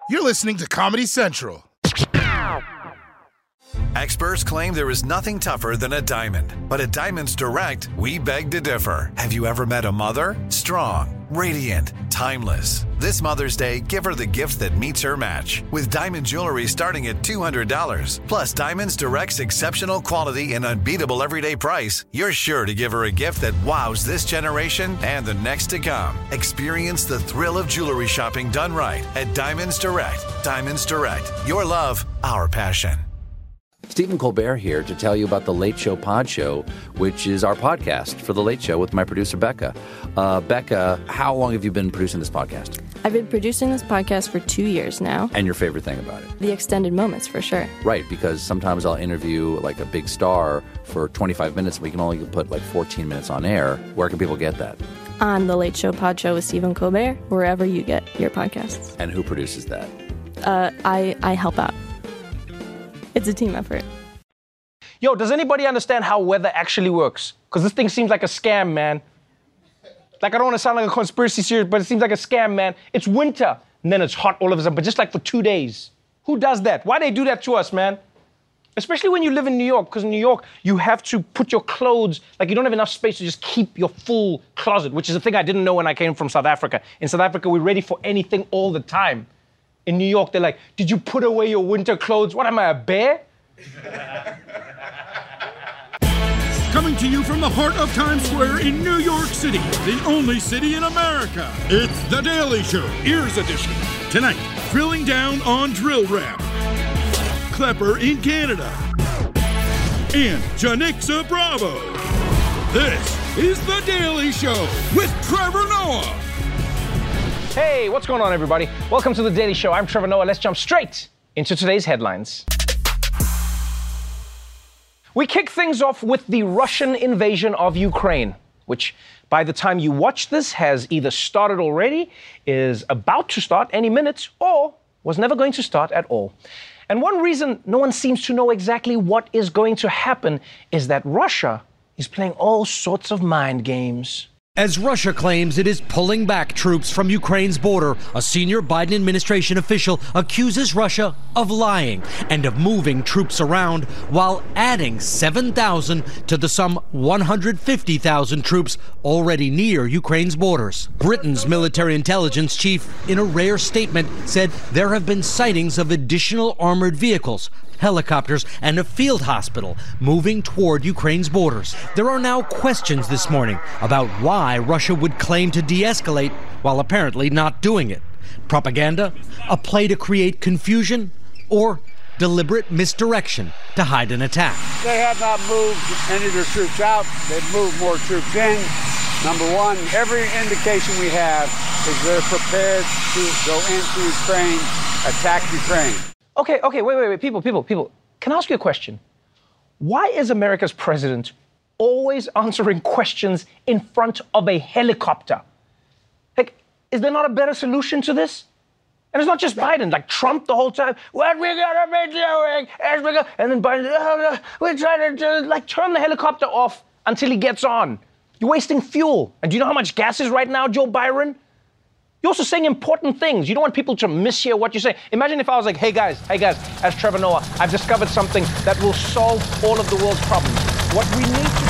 You're listening to Comedy Central. Experts claim there is nothing tougher than a diamond. But at Diamonds Direct, we beg to differ. Have you ever met a mother? Strong, radiant, timeless. This Mother's Day, give her the gift that meets her match. With diamond jewelry starting at $200. Plus Diamonds Direct's exceptional quality and unbeatable everyday price, you're sure to give her a gift that wows this generation and the next to come. Experience the thrill of jewelry shopping done right at Diamonds Direct. Diamonds Direct. Your love, our passion. Stephen Colbert here to tell you about the Late Show Pod Show, which is our podcast for The Late Show with my producer, Becca. Becca, how long have you been producing this podcast? I've been producing this podcast for 2 years now. And your favorite thing about it? The extended moments, for sure. Right, because sometimes I'll interview like a big star for 25 minutes, and we can only put like 14 minutes on air. Where can people get that? On The Late Show Pod Show with Stephen Colbert, wherever you get your podcasts. And who produces that? I help out. It's a team effort. Yo, does anybody understand how weather actually works? Because this thing seems like a scam, man. Like, I don't want to sound like a conspiracy theorist, but it seems like a scam, man. It's winter, and then it's hot all of a sudden, but just like for 2 days. Who does that? Why they do that to us, man? Especially when you live in New York, because in New York, you have to put your clothes, like you don't have enough space to just keep your full closet, which is a thing I didn't know when I came from South Africa. In South Africa, we're ready for anything all the time. In New York, they're like, did you put away your winter clothes? What am I, a bear? Coming to you from the heart of Times Square in New York City, the only city in America. It's The Daily Show, Ears Edition. Tonight, drilling down on Drill Rap, Klepper in Canada, and Janixa Bravo. This is The Daily Show with Trevor Noah. Hey, what's going on, everybody? Welcome to The Daily Show. I'm Trevor Noah. Let's jump straight into today's headlines. We kick things off with the Russian invasion of Ukraine, which by the time you watch this has either started already, is about to start any minute, or was never going to start at all. And one reason no one seems to know exactly what is going to happen is that Russia is playing all sorts of mind games. As Russia claims it is pulling back troops from Ukraine's border, a senior Biden administration official accuses Russia of lying and of moving troops around while adding 7,000 to the some 150,000 troops already near Ukraine's borders. Britain's military intelligence chief, in a rare statement, said there have been sightings of additional armored vehicles, helicopters, and a field hospital moving toward Ukraine's borders. There are now questions this morning about why Russia would claim to de-escalate while apparently not doing it. Propaganda, a play to create confusion, or deliberate misdirection to hide an attack. They have not moved any of their troops out. They've moved more troops in. Number one, every indication we have is they're prepared to go into Ukraine, attack Ukraine. Okay, wait, people. Can I ask you a question? Why is America's president always answering questions in front of a helicopter? Like, is there not a better solution to this? And it's not just Biden, like Trump the whole time. What we gonna be doing? And then Biden, we're trying to like turn the helicopter off until he gets on. You're wasting fuel. And do you know how much gas is right now, Joe Byron? You're also saying important things. You don't want people to mishear what you say. Imagine if I was like, hey guys, as Trevor Noah, I've discovered something that will solve all of the world's problems. What we need to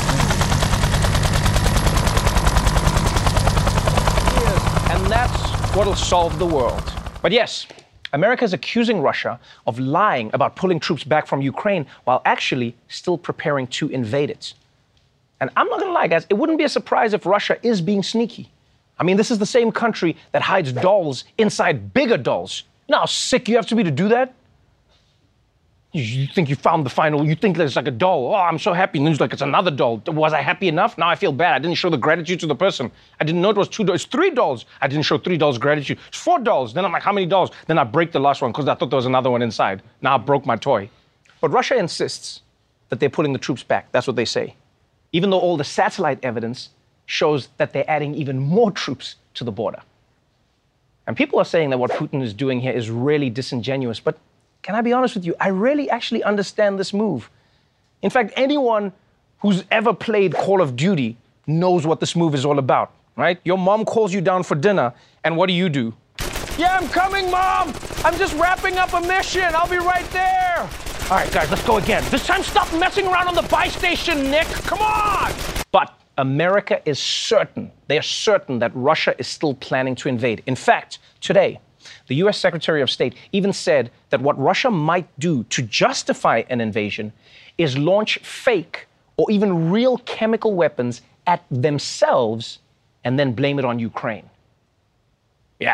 do is, and that's what'll solve the world. But yes, America is accusing Russia of lying about pulling troops back from Ukraine while actually still preparing to invade it. And I'm not gonna lie, guys, it wouldn't be a surprise if Russia is being sneaky. I mean, this is the same country that hides dolls inside bigger dolls. You know how sick you have to be to do that? You think you found the final, you think there's like a doll. Oh, I'm so happy. And then it's like, it's another doll. Was I happy enough? Now I feel bad. I didn't show the gratitude to the person. I didn't know it was 2 dolls. It's 3 dolls. I didn't show 3 dolls gratitude. It's 4 dolls. Then I'm like, how many dolls? Then I break the last one because I thought there was another one inside. Now I broke my toy. But Russia insists that they're pulling the troops back. That's what they say. Even though all the satellite evidence shows that they're adding even more troops to the border. And people are saying that what Putin is doing here is really disingenuous, but can I be honest with you? I really actually understand this move. In fact, anyone who's ever played Call of Duty knows what this move is all about, right? Your mom calls you down for dinner, and what do? Yeah, I'm coming, Mom! I'm just wrapping up a mission. I'll be right there. All right, guys, let's go again. This time, stop messing around on the buy station, Nick. Come on. But America is certain, they are certain that Russia is still planning to invade. In fact, today, the U.S. Secretary of State even said that what Russia might do to justify an invasion is launch fake or even real chemical weapons at themselves and then blame it on Ukraine. Yeah.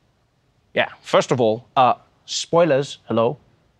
First of all, spoilers, hello.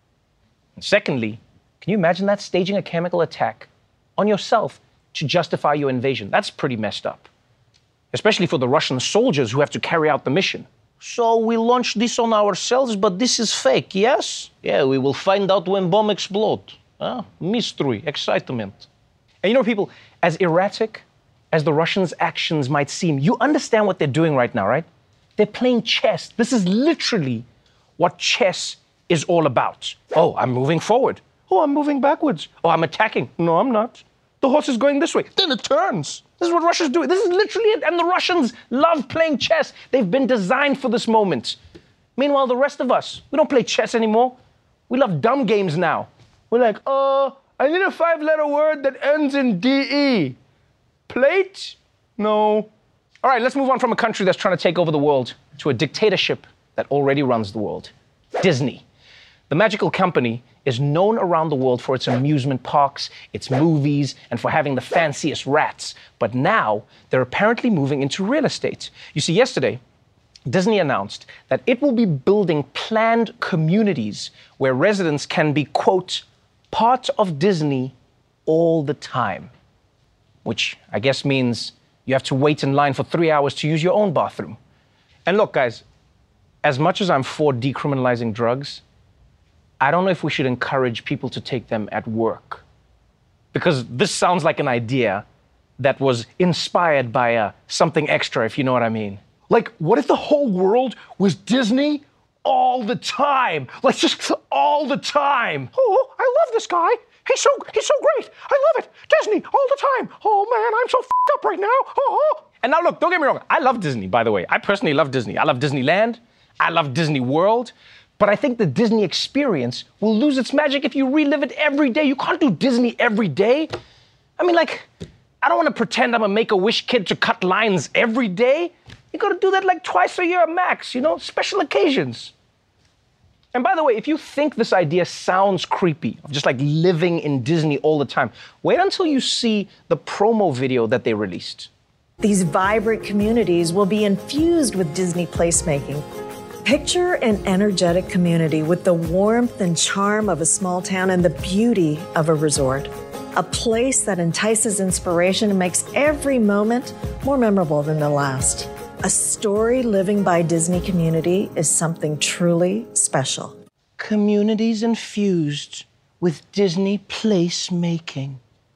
And secondly, can you imagine that, staging a chemical attack on yourself to justify your invasion? That's pretty messed up, especially for the Russian soldiers who have to carry out the mission. So we launched this on ourselves, but this is fake, yes? Yeah, we will find out when bomb explode. Mystery, excitement. And you know, people, as erratic as the Russians' actions might seem, you understand what they're doing right now, right? They're playing chess. This is literally what chess is all about. Oh, I'm moving forward. Oh, I'm moving backwards. Oh, I'm attacking. No, I'm not. The horse is going this way. Then it turns. This is what Russia's doing. This is literally it. And the Russians love playing chess. They've been designed for this moment. Meanwhile, the rest of us, we don't play chess anymore. We love dumb games now. We're like, I need a 5-letter word that ends in DE. Plate? No. All right, let's move on from a country that's trying to take over the world to a dictatorship that already runs the world. Disney. The magical company is known around the world for its amusement parks, its movies, and for having the fanciest rats. But now, they're apparently moving into real estate. You see, yesterday, Disney announced that it will be building planned communities where residents can be, quote, part of Disney all the time. Which I guess means you have to wait in line for 3 hours to use your own bathroom. And look, guys, as much as I'm for decriminalizing drugs, I don't know if we should encourage people to take them at work. Because this sounds like an idea that was inspired by something extra, if you know what I mean. Like, what if the whole world was Disney all the time? Like, just all the time. Oh, I love this guy. He's so great. I love it. Disney all the time. Oh, man, I'm so f***ed up right now. Oh. And now, look, don't get me wrong. I love Disney, by the way. I personally love Disney. I love Disneyland. I love Disney World. But I think the Disney experience will lose its magic if you relive it every day. You can't do Disney every day. I mean, like, I don't want to pretend I'm a Make-A-Wish kid to cut lines every day. You got to do that like twice a year max, you know, special occasions. And by the way, if you think this idea sounds creepy, of just like living in Disney all the time, wait until you see the promo video that they released. These vibrant communities will be infused with Disney placemaking. Picture an energetic community with the warmth and charm of a small town and the beauty of a resort. A place that entices inspiration and makes every moment more memorable than the last. A story living by Disney community is something truly special. Communities infused with Disney placemaking.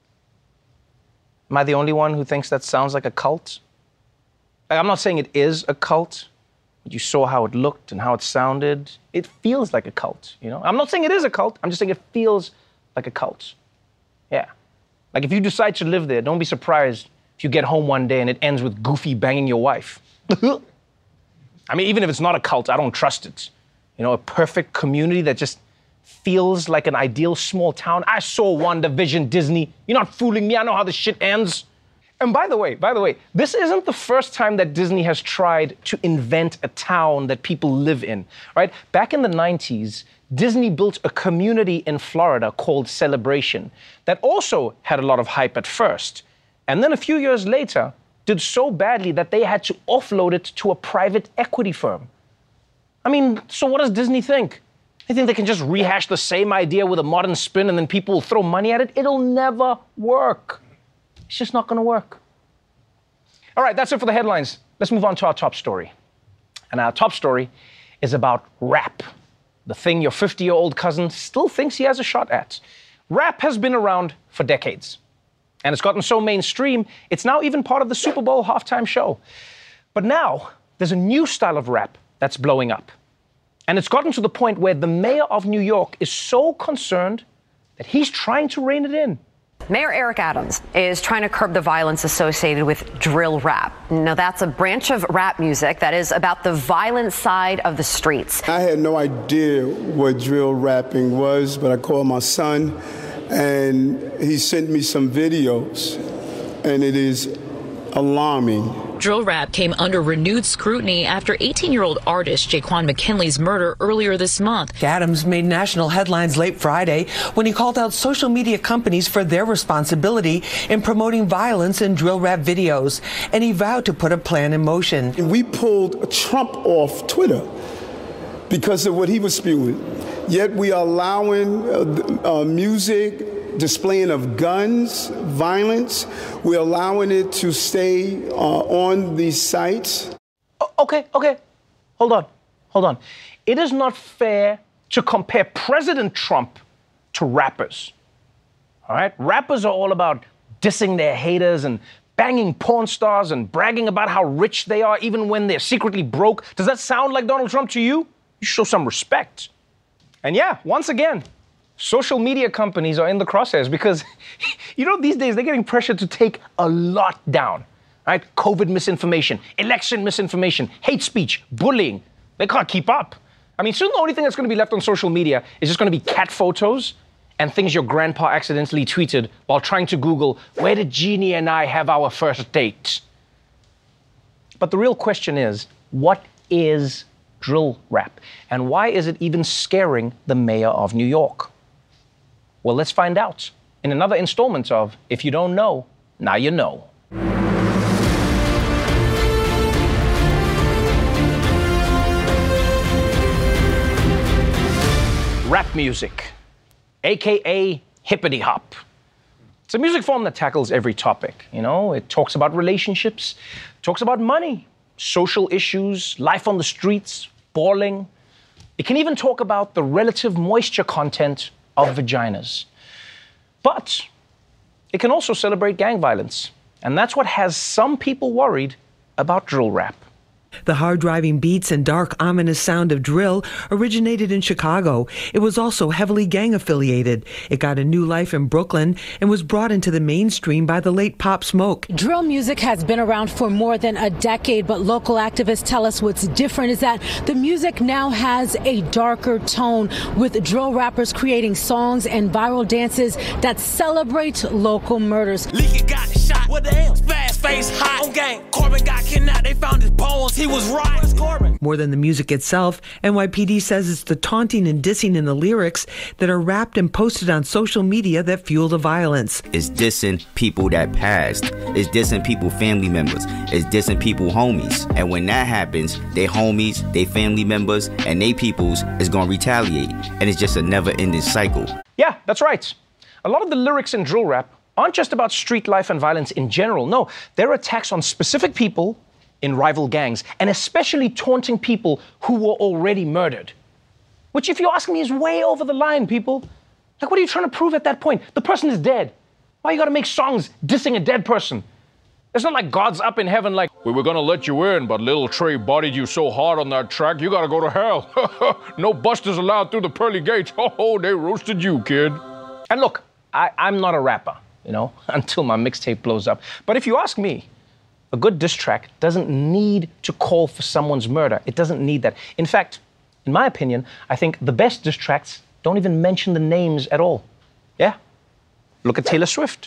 Am I the only one who thinks that sounds like a cult? Like, I'm not saying it is a cult, but you saw how it looked and how it sounded. It feels like a cult, you know? I'm not saying it is a cult, I'm just saying it feels like a cult. Yeah. Like, if you decide to live there, don't be surprised if you get home one day and it ends with Goofy banging your wife. I mean, even if it's not a cult, I don't trust it. You know, a perfect community that just feels like an ideal small town. I saw WandaVision, Disney. You're not fooling me. I know how this shit ends. And by the way, this isn't the first time that Disney has tried to invent a town that people live in, right? Back in the 90s, Disney built a community in Florida called Celebration that also had a lot of hype at first. And then a few years later, did so badly that they had to offload it to a private equity firm. I mean, so what does Disney think? They think they can just rehash the same idea with a modern spin and then people will throw money at it? It'll never work. It's just not going to work. All right, that's it for the headlines. Let's move on to our top story. And our top story is about rap, the thing your 50-year-old cousin still thinks he has a shot at. Rap has been around for decades. And it's gotten so mainstream, it's now even part of the Super Bowl halftime show. But now, there's a new style of rap that's blowing up. And it's gotten to the point where the mayor of New York is so concerned that he's trying to rein it in. Mayor Eric Adams is trying to curb the violence associated with drill rap. Now, that's a branch of rap music that is about the violent side of the streets. I had no idea what drill rapping was, but I called my son, and he sent me some videos, and it is alarming. Drill rap came under renewed scrutiny after 18-year-old artist Jaquan McKinley's murder earlier this month. Adams made national headlines late Friday when he called out social media companies for their responsibility in promoting violence in drill rap videos, and he vowed to put a plan in motion. We pulled Trump off Twitter because of what he was spewing. Yet we are allowing music, displaying of guns, violence. We're allowing it to stay on these sites. Okay. Hold on. It is not fair to compare President Trump to rappers. All right? Rappers are all about dissing their haters and banging porn stars and bragging about how rich they are even when they're secretly broke. Does that sound like Donald Trump to you? You show some respect. And yeah, once again, social media companies are in the crosshairs because, these days they're getting pressure to take a lot down, right? COVID misinformation, election misinformation, hate speech, bullying. They can't keep up. I mean, soon the only thing that's going to be left on social media is just going to be cat photos and things your grandpa accidentally tweeted while trying to Google, where did Jeannie and I have our first date? But the real question is, what is drill rap? And why is it even scaring the mayor of New York? Well, let's find out in another installment of If You Don't Know, Now You Know. Rap music, aka hippity hop. It's a music form that tackles every topic. It talks about relationships, talks about money, social issues, life on the streets, balling. It can even talk about the relative moisture content of vaginas. But it can also celebrate gang violence. And that's what has some people worried about drill rap. The hard-driving beats and dark, ominous sound of drill originated in Chicago. It was also heavily gang-affiliated. It got a new life in Brooklyn and was brought into the mainstream by the late Pop Smoke. Drill music has been around for more than a decade, but local activists tell us what's different is that the music now has a darker tone, with drill rappers creating songs and viral dances that celebrate local murders. Leaky got shot. What the hell? Fast face hot on gang. Corbin got kidnapped. They found his bones. He was right. More than the music itself, NYPD says it's the taunting and dissing in the lyrics that are rapped and posted on social media that fuel the violence. It's dissing people that passed. It's dissing people, family members. It's dissing people, homies. And when that happens, they homies, they family members, and they peoples is going to retaliate. And it's just a never-ending cycle. Yeah, that's right. A lot of the lyrics in drill rap aren't just about street life and violence in general. No, they're attacks on specific people in rival gangs, and especially taunting people who were already murdered. Which, if you ask me, is way over the line, people. Like, what are you trying to prove at that point? The person is dead. Why you gotta make songs dissing a dead person? It's not like God's up in heaven like, we were gonna let you in, but little Trey bodied you so hard on that track, you gotta go to hell. No busters allowed through the pearly gates. Oh, they roasted you, kid. And look, I'm not a rapper, until my mixtape blows up. But if you ask me, a good diss track doesn't need to call for someone's murder. It doesn't need that. In fact, in my opinion, I think the best diss tracks don't even mention the names at all. Yeah? Look at Taylor Swift.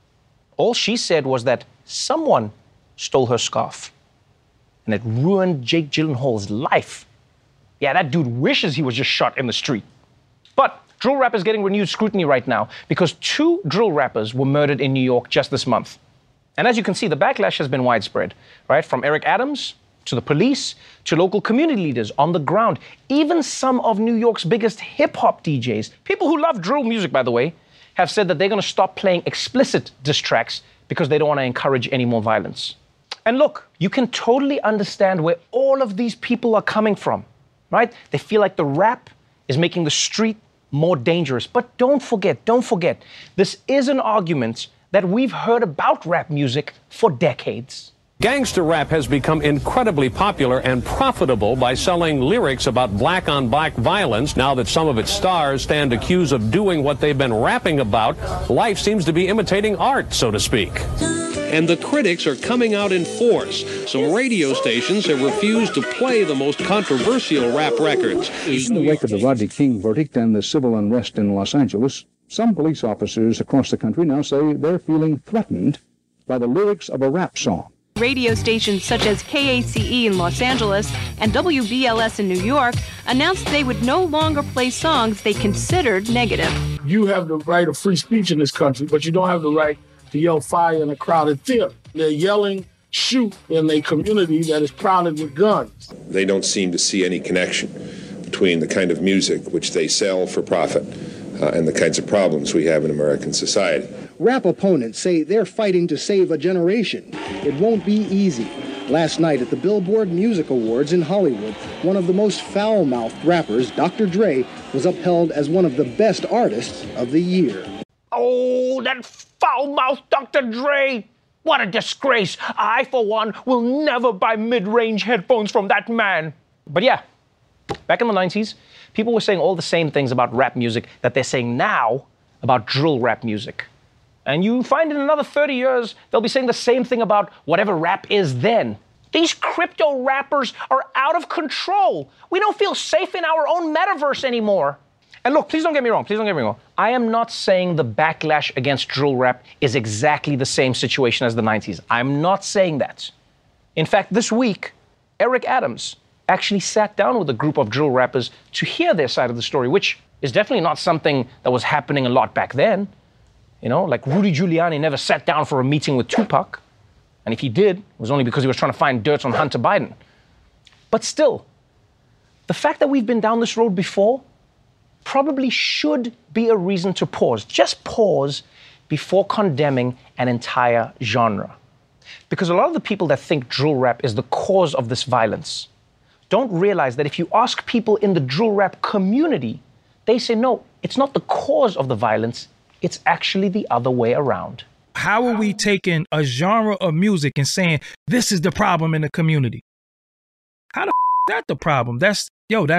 All she said was that someone stole her scarf, and it ruined Jake Gyllenhaal's life. Yeah, that dude wishes he was just shot in the street. But drill rap is getting renewed scrutiny right now because 2 drill rappers were murdered in New York just this month. And as you can see, the backlash has been widespread, right? From Eric Adams to the police to local community leaders on the ground. Even some of New York's biggest hip-hop DJs, people who love drill music, by the way, have said that they're going to stop playing explicit diss tracks because they don't want to encourage any more violence. And look, you can totally understand where all of these people are coming from, right? They feel like the rap is making the street more dangerous. But don't forget, this is an argument that we've heard about rap music for decades. Gangster rap has become incredibly popular and profitable by selling lyrics about black-on-black violence. Now that some of its stars stand accused of doing what they've been rapping about, life seems to be imitating art, so to speak. And the critics are coming out in force. Some radio stations have refused to play the most controversial rap records. In the wake of the Rodney King verdict and the civil unrest in Los Angeles, some police officers across the country now say they're feeling threatened by the lyrics of a rap song. Radio stations such as KACE in Los Angeles and WBLS in New York announced they would no longer play songs they considered negative. You have the right of free speech in this country, but you don't have the right to yell fire in a crowded theater. They're yelling shoot in a community that is crowded with guns. They don't seem to see any connection between the kind of music which they sell for profit and the kinds of problems we have in American society. Rap opponents say they're fighting to save a generation. It won't be easy. Last night at the Billboard Music Awards in Hollywood, one of the most foul-mouthed rappers, Dr. Dre, was upheld as one of the best artists of the year. Oh, that foul-mouthed Dr. Dre! What a disgrace! I, for one, will never buy mid-range headphones from that man. But yeah, back in the 90s, people were saying all the same things about rap music that they're saying now about drill rap music. And you find in another 30 years, they'll be saying the same thing about whatever rap is then. These crypto rappers are out of control. We don't feel safe in our own metaverse anymore. And look, please don't get me wrong. Please don't get me wrong. I am not saying the backlash against drill rap is exactly the same situation as the 90s. I'm not saying that. In fact, this week, Eric Adams actually sat down with a group of drill rappers to hear their side of the story, which is definitely not something that was happening a lot back then. You know, like Rudy Giuliani never sat down for a meeting with Tupac. And if he did, it was only because he was trying to find dirt on Hunter Biden. But still, the fact that we've been down this road before probably should be a reason to pause. Just pause before condemning an entire genre. Because a lot of the people that think drill rap is the cause of this violence don't realize that if you ask people in the drill rap community, they say, no, it's not the cause of the violence. It's actually the other way around. How are we taking a genre of music and saying this is the problem in the community? How the is that the problem? That's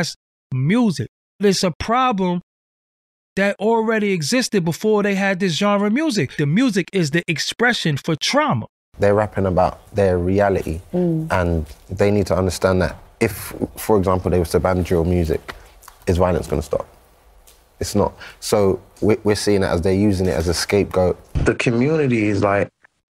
music. It's a problem that already existed before they had this genre of music. The music is the expression for trauma. They're rapping about their reality, and they need to understand that if, for example, they were to ban drill music, is violence going to stop? It's not. So we're seeing it as they're using it as a scapegoat. The community is like,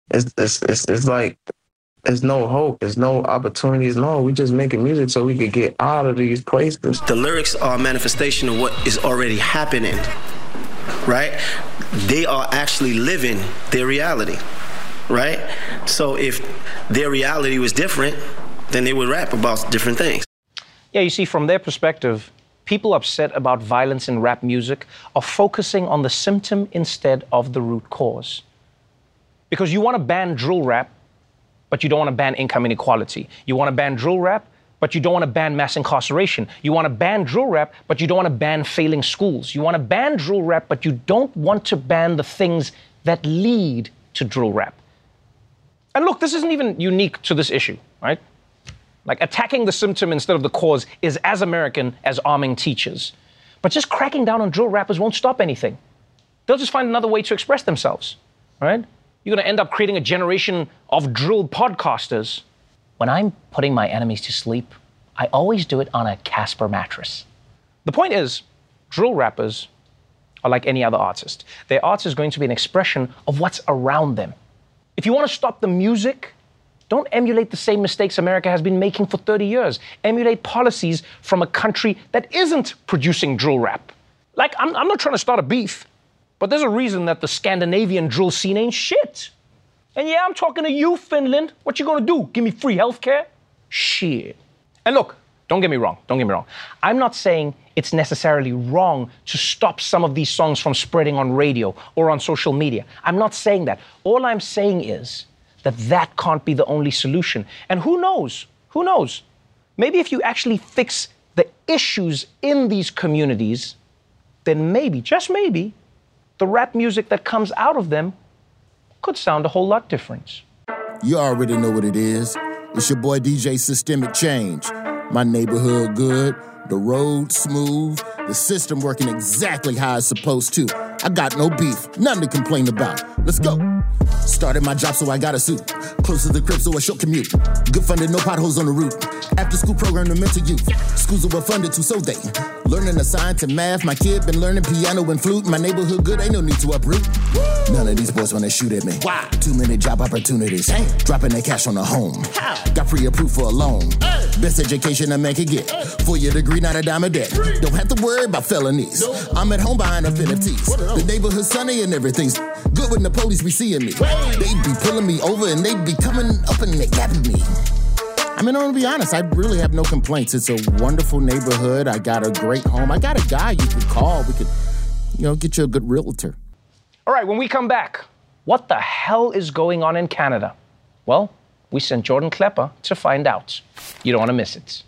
it's like, there's no hope, there's no opportunities. No, we're just making music so we could get out of these places. The lyrics are a manifestation of what is already happening, right? They are actually living their reality, right? So if their reality was different, then they would rap about different things. Yeah, you see, from their perspective, people upset about violence in rap music are focusing on the symptom instead of the root cause. Because you want to ban drill rap, but you don't want to ban income inequality. You want to ban drill rap, but you don't want to ban mass incarceration. You want to ban drill rap, but you don't want to ban failing schools. You want to ban drill rap, but you don't want to ban the things that lead to drill rap. And look, this isn't even unique to this issue, right? Like, attacking the symptom instead of the cause is as American as arming teachers. But just cracking down on drill rappers won't stop anything. They'll just find another way to express themselves, right? You're going to end up creating a generation of drill podcasters. When I'm putting my enemies to sleep, I always do it on a Casper mattress. The point is, drill rappers are like any other artist. Their art is going to be an expression of what's around them. If you want to stop the music, don't emulate the same mistakes America has been making for 30 years. Emulate policies from a country that isn't producing drill rap. Like, I'm not trying to start a beef, but there's a reason that the Scandinavian drill scene ain't shit. And yeah, I'm talking to you, Finland. What you gonna do? Give me free healthcare? Shit. And look, don't get me wrong. I'm not saying it's necessarily wrong to stop some of these songs from spreading on radio or on social media. I'm not saying that. All I'm saying is that can't be the only solution. And who knows? Maybe if you actually fix the issues in these communities, then maybe, just maybe, the rap music that comes out of them could sound a whole lot different. You already know what it is. It's your boy DJ Systemic Change. My neighborhood good, the road smooth, the system working exactly how it's supposed to. I got no beef, nothing to complain about. Let's go. Started my job, so I got a suit. Close to the crib, so a short commute. Good funded, no potholes on the route. After school program to mental youth. Schools are well funded too, so they learning the science and math. My kid been learning piano and flute. My neighborhood good, ain't no need to uproot. None of these boys wanna shoot at me. Why? Too many job opportunities. Damn. Dropping their cash on the home. How? Got pre-approved for a loan. Best education a man can get. 4-year degree, not a dime a day. Don't have to worry about felonies. I'm at home buying up NFTs. The neighborhood sunny and everything's good when the police be seeing me. They be pulling me over and they be coming up and they gapping me. I mean, I'm gonna be honest, I really have no complaints. It's a wonderful neighborhood. I got a great home. I got a guy you could call. We could, get you a good realtor. All right, when we come back, what the hell is going on in Canada? Well, we sent Jordan Klepper to find out. You don't want to miss it.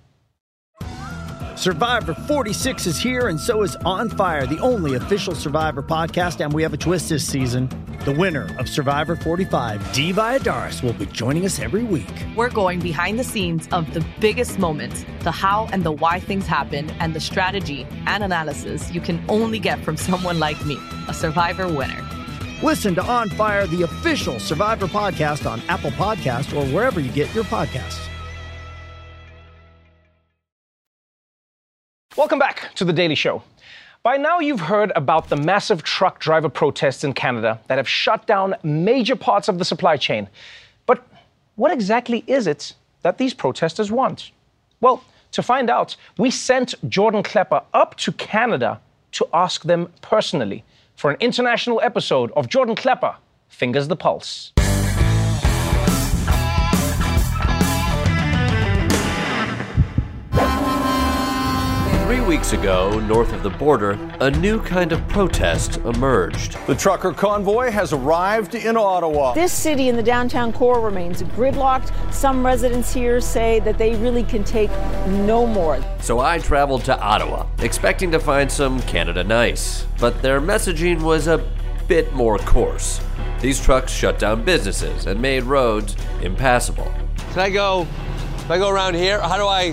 Survivor 46 is here, and so is On Fire, the only official Survivor podcast, and we have a twist this season. The winner of Survivor 45, Dee Valladares, will be joining us every week. We're going behind the scenes of the biggest moments, the how and the why things happen, and the strategy and analysis you can only get from someone like me, a Survivor winner. Listen to On Fire, the official Survivor podcast on Apple Podcasts or wherever you get your podcasts. Welcome back to The Daily Show. By now, you've heard about the massive truck driver protests in Canada that have shut down major parts of the supply chain. But what exactly is it that these protesters want? Well, to find out, we sent Jordan Klepper up to Canada to ask them personally for an international episode of Jordan Klepper Fingers the Pulse. 3 weeks ago, north of the border, a new kind of protest emerged. The trucker convoy has arrived in Ottawa. This city in the downtown core remains gridlocked. Some residents here say that they really can take no more. So I traveled to Ottawa, expecting to find some Canada Nice. But their messaging was a bit more coarse. These trucks shut down businesses and made roads impassable. Can I go around here? How do I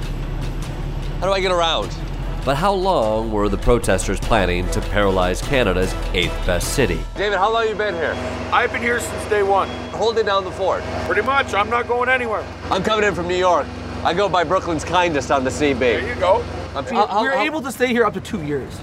get around? But how long were the protesters planning to paralyze Canada's 8th best city? David, how long have you been here? I've been here since day one. Holding down the fort? Pretty much. I'm not going anywhere. I'm coming in from New York. I go by Brooklyn's kindest on the CB. There you go. We're able to stay here up to 2 years.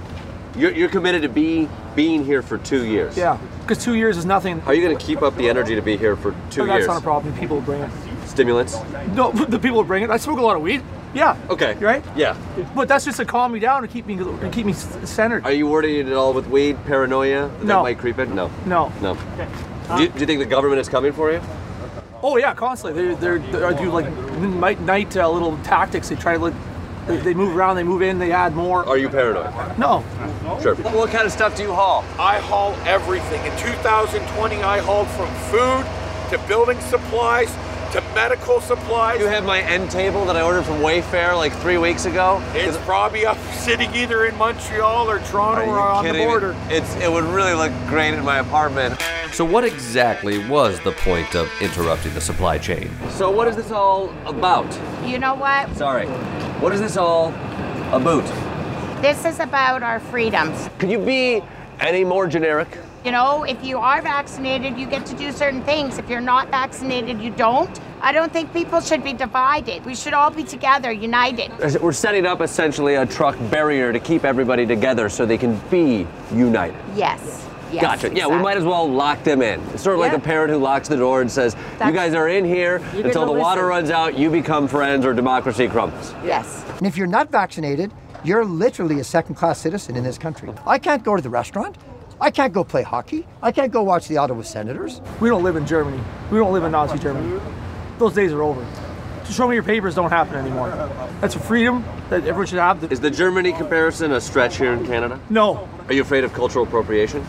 You're committed to being here for 2 years? Yeah, because 2 years is nothing. How are you going to keep up the energy to be here for 2 years? That's not a problem. People will bring it. Stimulants? No, the people will bring it. I smoke a lot of weed. Yeah. Okay. Right? Yeah. But that's just to calm me down and keep me centered. Are you worried at all with weed, paranoia? No. That might creep in? No. No. Okay. Do you think the government is coming for you? Oh yeah, constantly. They do like night little tactics. They try to they move around, they move in, they add more. Are you paranoid? No. Sure. What kind of stuff do you haul? I haul everything. In 2020, I hauled from food to building supplies to medical supplies. You have my end table that I ordered from Wayfair like 3 weeks ago? It's probably up sitting either in Montreal or Toronto or on the border. It would really look great in my apartment. So what exactly was the point of interrupting the supply chain? So what is this all about? You know what? Sorry. What is this all about? This is about our freedoms. Could you be any more generic? You know, if you are vaccinated, you get to do certain things. If you're not vaccinated, you don't. I don't think people should be divided. We should all be together, united. We're setting up essentially a truck barrier to keep everybody together so they can be united. Yes. Yes, gotcha. exactly. Yeah, we might as well lock them in. It's sort of like a parent who locks the door and says, you guys are in here until the water runs out, you become friends or democracy crumbles. Yes. And if you're not vaccinated, you're literally a second-class citizen in this country. I can't go to the restaurant. I can't go play hockey. I can't go watch the Ottawa Senators. We don't live in Germany. We don't live in Nazi Germany. Those days are over. To show me your papers don't happen anymore. That's a freedom that everyone should have. Is the Germany comparison a stretch here in Canada? No. Are you afraid of cultural appropriation?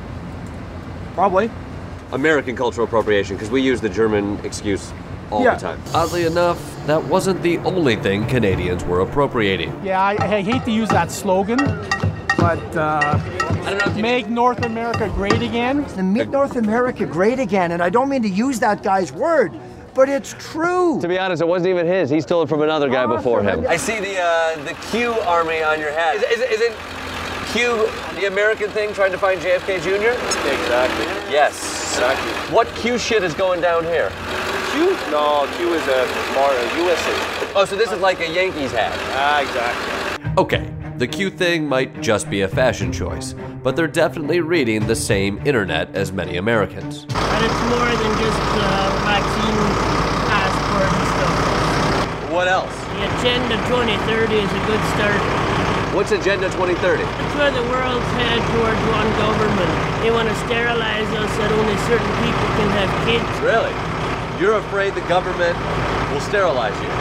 Probably. American cultural appropriation, because we use the German excuse all the time. Oddly enough, that wasn't the only thing Canadians were appropriating. Yeah, I hate to use that slogan, but make North America great again. Make North America great again, and I don't mean to use that guy's word, but it's true. To be honest, it wasn't even his. He stole it from another guy before him. I see the Q Army on your hat. Isn't Q the American thing, trying to find JFK Jr.? Exactly. Yes. Exactly. What Q shit is going down here? Q? No, Q is more USA. Oh, so this is like a Yankees hat. Exactly. Okay, the Q thing might just be a fashion choice, but they're definitely reading the same internet as many Americans. And it's more than just vaccine passport and stuff. What else? The Agenda 2030 is a good start. What's Agenda 2030? It's where the world's headed towards one government. They want to sterilize us so that only certain people can have kids. Really? You're afraid the government will sterilize you?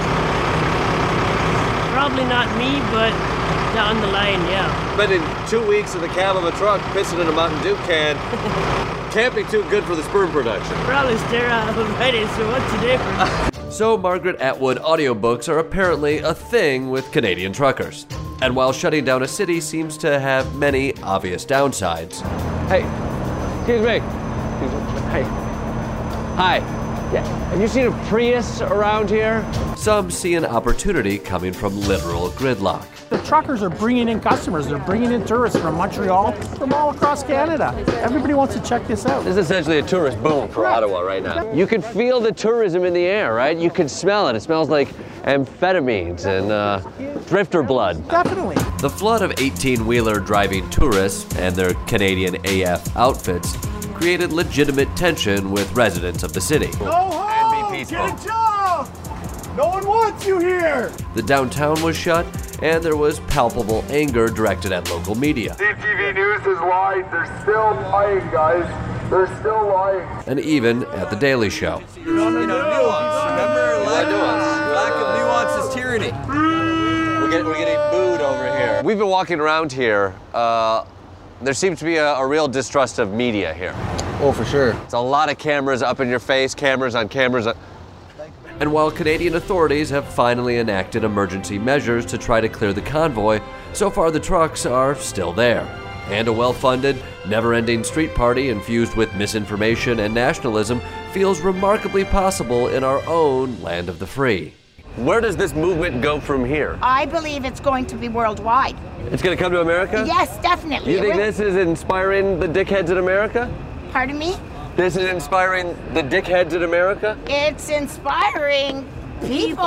Probably not me, but down the line, yeah. Spending 2 weeks in the cab of a truck pissing in a Mountain Dew can can't be too good for the sperm production. Probably sterile already, so what's the difference? So Margaret Atwood audiobooks are apparently a thing with Canadian truckers. And while shutting down a city seems to have many obvious downsides. Hey, excuse me. Hey. Hi. Yeah. Have you seen a Prius around here? Some see an opportunity coming from literal gridlock. The truckers are bringing in customers. They're bringing in tourists from Montreal, from all across Canada. Everybody wants to check this out. This is essentially a tourist boom for Ottawa right now. You can feel the tourism in the air, right? You can smell it. It smells like amphetamines and drifter blood. Definitely. The flood of 18-wheeler driving tourists and their Canadian AF outfits created legitimate tension with residents of the city. Go home! Get a job! No one wants you here! The downtown was shut, and there was palpable anger directed at local media. CTV News is lying. They're still lying, guys. They're still lying. And even at The Daily Show. Nuance. Remember? Lack of nuance is tyranny. We're getting booed over here. We've been walking around here. There seems to be a real distrust of media here. Oh, for sure. It's a lot of cameras up in your face, cameras on cameras. And while Canadian authorities have finally enacted emergency measures to try to clear the convoy, so far the trucks are still there. And a well-funded, never-ending street party infused with misinformation and nationalism feels remarkably possible in our own land of the free. Where does this movement go from here? I believe it's going to be worldwide. It's going to come to America? Yes, definitely. You think this is inspiring the dickheads in America? Pardon me? This is inspiring the dickheads in America? It's inspiring people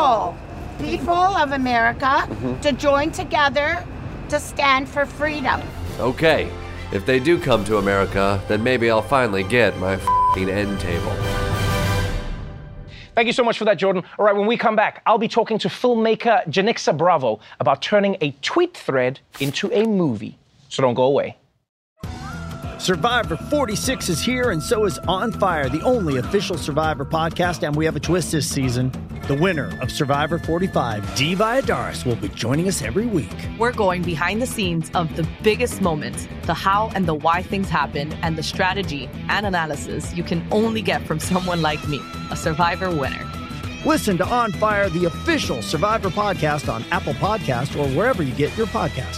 of America to join together to stand for freedom. Okay, if they do come to America, then maybe I'll finally get my f***ing end table. Thank you so much for that, Jordan. All right, when we come back, I'll be talking to filmmaker Janicza Bravo about turning a tweet thread into a movie. So don't go away. Survivor 46 is here, and so is On Fire, the only official Survivor podcast, and we have a twist this season. The winner of Survivor 45, Dee Valladares, will be joining us every week. We're going behind the scenes of the biggest moments, the how and the why things happen, and the strategy and analysis you can only get from someone like me, a Survivor winner. Listen to On Fire, the official Survivor podcast on Apple Podcasts or wherever you get your podcasts.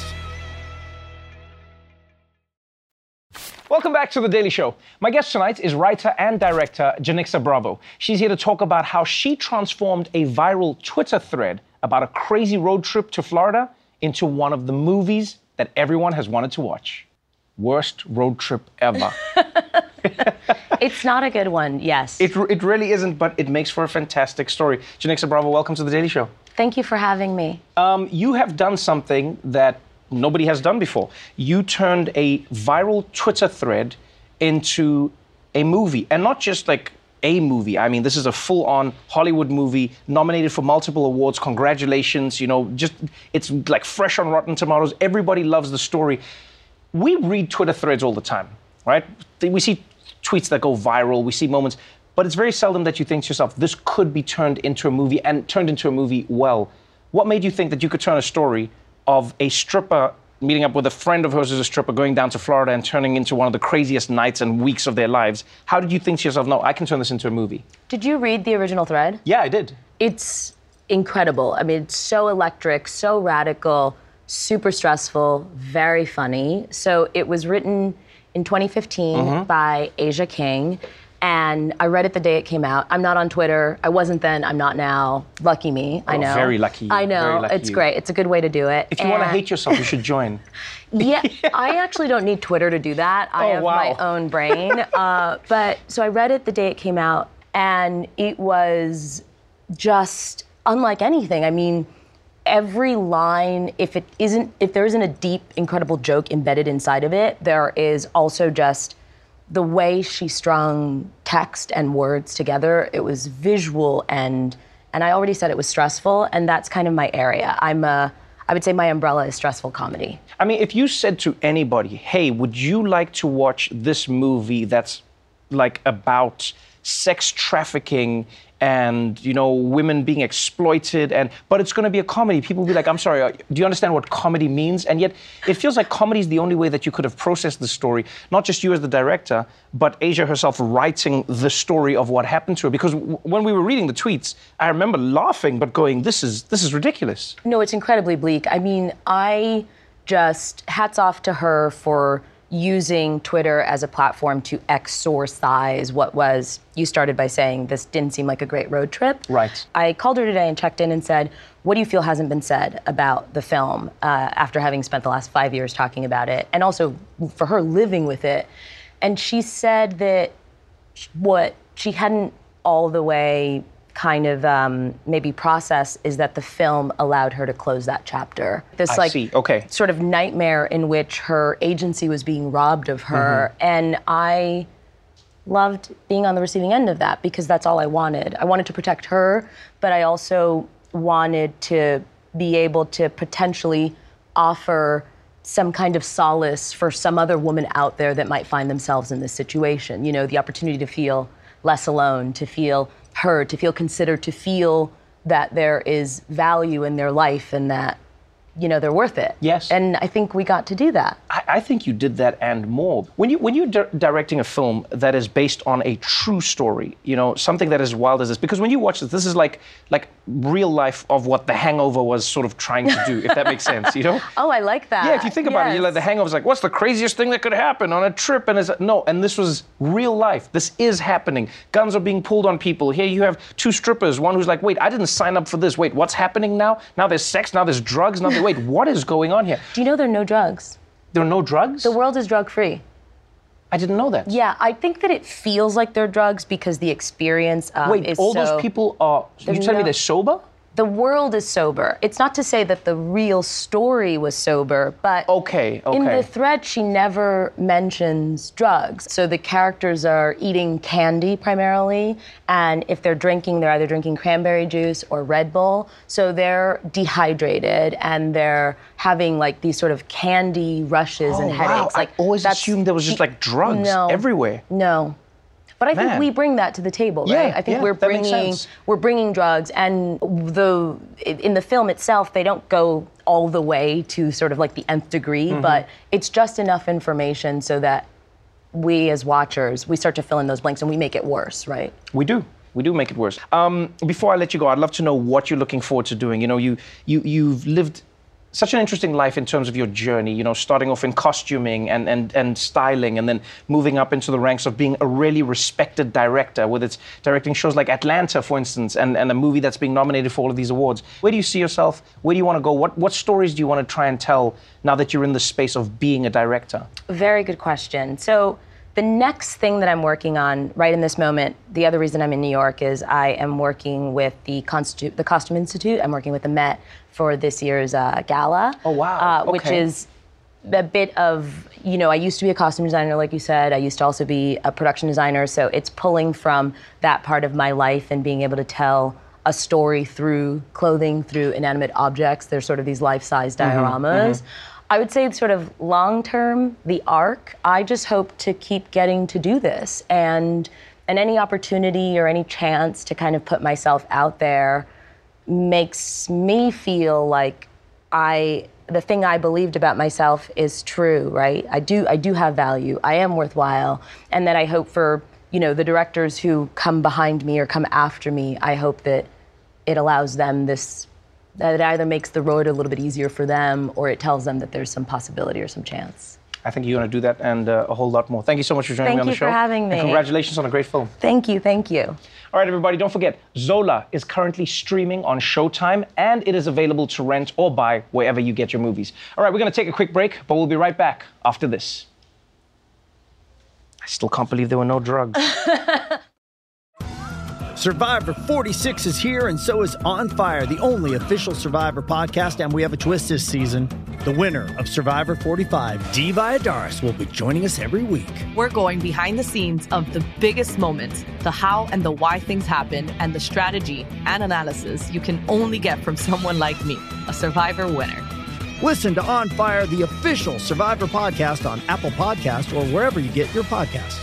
Welcome back to The Daily Show. My guest tonight is writer and director Janicza Bravo. She's here to talk about how she transformed a viral Twitter thread about a crazy road trip to Florida into one of the movies that everyone has wanted to watch. Worst road trip ever. It's not a good one, yes. It really isn't, but it makes for a fantastic story. Janicza Bravo, welcome to The Daily Show. Thank you for having me. You have done something that nobody has done before. You turned a viral Twitter thread into a movie, and not just like a movie. I mean, this is a full-on Hollywood movie, nominated for multiple awards. Congratulations. You know, just it's like fresh on Rotten Tomatoes. Everybody loves the story. We read Twitter threads all the time, right? We see tweets that go viral. We see moments, but it's very seldom that you think to yourself, this could be turned into a movie, and turned into a movie well. What made you think that you could turn a story of a stripper meeting up with a friend of hers who's a stripper, going down to Florida and turning into one of the craziest nights and weeks of their lives? How did you think to yourself, no, I can turn this into a movie? Did you read the original thread? Yeah, I did. It's incredible. I mean, it's so electric, so radical, super stressful, very funny. So it was written in 2015 by Asia King, and I read it the day it came out. I'm not on Twitter. I wasn't then, I'm not now. Lucky me, I know. Very lucky you. I know, Very lucky it's you. great. It's a good way to do it. If you want to hate yourself, you should join. Yeah, I actually don't need Twitter to do that. I have my own brain. But so I read it the day it came out, and it was just unlike anything. I mean, every line, if there isn't a deep, incredible joke embedded inside of it, there is also just the way she strung text and words together. It was visual, and I already said it was stressful, and that's kind of my area. I would say my umbrella is stressful comedy. I mean, if you said to anybody, hey, would you like to watch this movie that's like about sex trafficking and, you know, women being exploited, but it's going to be a comedy, people will be like, I'm sorry, do you understand what comedy means? And yet it feels like comedy is the only way that you could have processed the story, not just you as the director, but Asia herself writing the story of what happened to her. Because when we were reading the tweets, I remember laughing, but going, this is ridiculous. No, it's incredibly bleak. I mean, hats off to her for using Twitter as a platform to exorcise what was, you started by saying this didn't seem like a great road trip. Right. I called her today and checked in and said, what do you feel hasn't been said about the film after having spent the last 5 years talking about it, and also for her living with it? And she said that what she hadn't all the way kind of maybe process is that the film allowed her to close that chapter. This sort of nightmare in which her agency was being robbed of her. And I loved being on the receiving end of that because that's all I wanted. I wanted to protect her, but I also wanted to be able to potentially offer some kind of solace for some other woman out there that might find themselves in this situation. You know, the opportunity to feel less alone, to feel heard, to feel considered, to feel that there is value in their life and that, you know, they're worth it. Yes. And I think we got to do that. I think you did that and more. When you're directing a film that is based on a true story, you know, something that is wild as this, because when you watch this is like real life of what The Hangover was sort of trying to do, if that makes sense, you know? Oh, I like that. Yeah, if you think about it, you're like, The Hangover's like, what's the craziest thing that could happen on a trip? And and this was real life. This is happening. Guns are being pulled on people. Here you have two strippers, one who's like, wait, I didn't sign up for this. Wait, what's happening now? Now there's sex, now there's drugs, now wait, what is going on here? Do you know there are no drugs? There are no drugs? The world is drug-free. I didn't know that. Yeah, I think that it feels like they're drugs because the experience is all those people are, you telling me they're sober? The world is sober. It's not to say that the real story was sober, but in the thread, she never mentions drugs. So the characters are eating candy primarily, and if they're drinking, they're either drinking cranberry juice or Red Bull. So they're dehydrated, and they're having like these sort of candy rushes and headaches. Wow. I always assumed there was just like drugs everywhere. No. But I think we bring that to the table, right? I think we're bringing drugs, and in the film itself, they don't go all the way to sort of like the nth degree, but it's just enough information so that we as watchers, we start to fill in those blanks and we make it worse, right? We do. We do make it worse. Before I let you go, I'd love to know what you're looking forward to doing. You know, you've lived such an interesting life in terms of your journey, you know, starting off in costuming and styling, and then moving up into the ranks of being a really respected director with its directing shows like Atlanta, for instance, and a movie that's being nominated for all of these awards. Where do you see yourself? Where do you want to go? What stories do you want to try and tell now that you're in the space of being a director? Very good question. So the next thing that I'm working on right in this moment, the other reason I'm in New York is I am working with the Costume Institute. I'm working with the Met for this year's gala. Oh, wow. Which is a bit of, you know, I used to be a costume designer, like you said. I used to also be a production designer. So it's pulling from that part of my life and being able to tell a story through clothing, through inanimate objects. There's sort of these life-size dioramas. I would say sort of long-term, the arc, I just hope to keep getting to do this. And any opportunity or any chance to kind of put myself out there makes me feel like the thing I believed about myself is true, right? I do have value. I am worthwhile. And that I hope for, you know, the directors who come behind me or come after me, I hope that it allows them this That it either makes the road a little bit easier for them or it tells them that there's some possibility or some chance. I think you're going to do that and a whole lot more. Thank you so much for joining me on the show. Thank you for having me. And congratulations on a great film. Thank you, thank you. All right, everybody, don't forget, Zola is currently streaming on Showtime, and it is available to rent or buy wherever you get your movies. All right, we're going to take a quick break, but we'll be right back after this. I still can't believe there were no drugs. Survivor 46 is here, and so is On Fire, the only official Survivor podcast, and we have a twist this season. The winner of Survivor 45, Dee Valladares, will be joining us every week. We're going behind the scenes of the biggest moments, the how and the why things happen, and the strategy and analysis you can only get from someone like me, a Survivor winner. Listen to On Fire, the official Survivor podcast on Apple Podcasts or wherever you get your podcasts.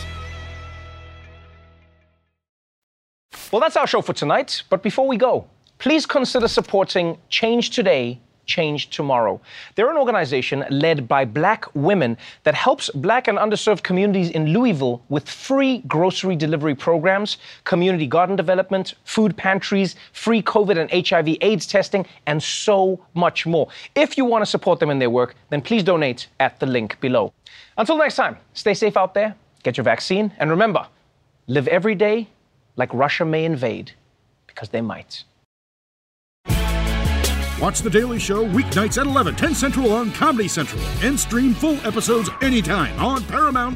Well, that's our show for tonight. But before we go, please consider supporting Change Today, Change Tomorrow. They're an organization led by Black women that helps Black and underserved communities in Louisville with free grocery delivery programs, community garden development, food pantries, free COVID and HIV/AIDS testing, and so much more. If you want to support them in their work, then please donate at the link below. Until next time, stay safe out there, get your vaccine, and remember, live every day like Russia may invade, because they might. Watch The Daily Show weeknights at 11, 10 Central on Comedy Central, and stream full episodes anytime on Paramount+.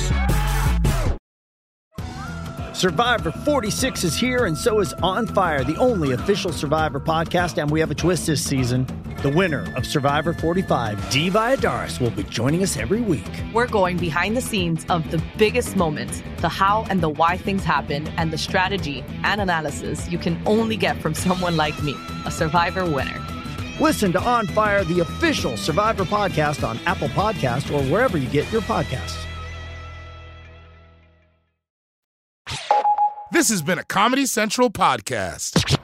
Survivor 46 is here, and so is On Fire, the only official Survivor podcast, and we have a twist this season. The winner of Survivor 45, Dee Valladares, will be joining us every week. We're going behind the scenes of the biggest moments, the how and the why things happen, and the strategy and analysis you can only get from someone like me, a Survivor winner. Listen to On Fire, the official Survivor podcast on Apple Podcasts or wherever you get your podcasts. This has been a Comedy Central podcast.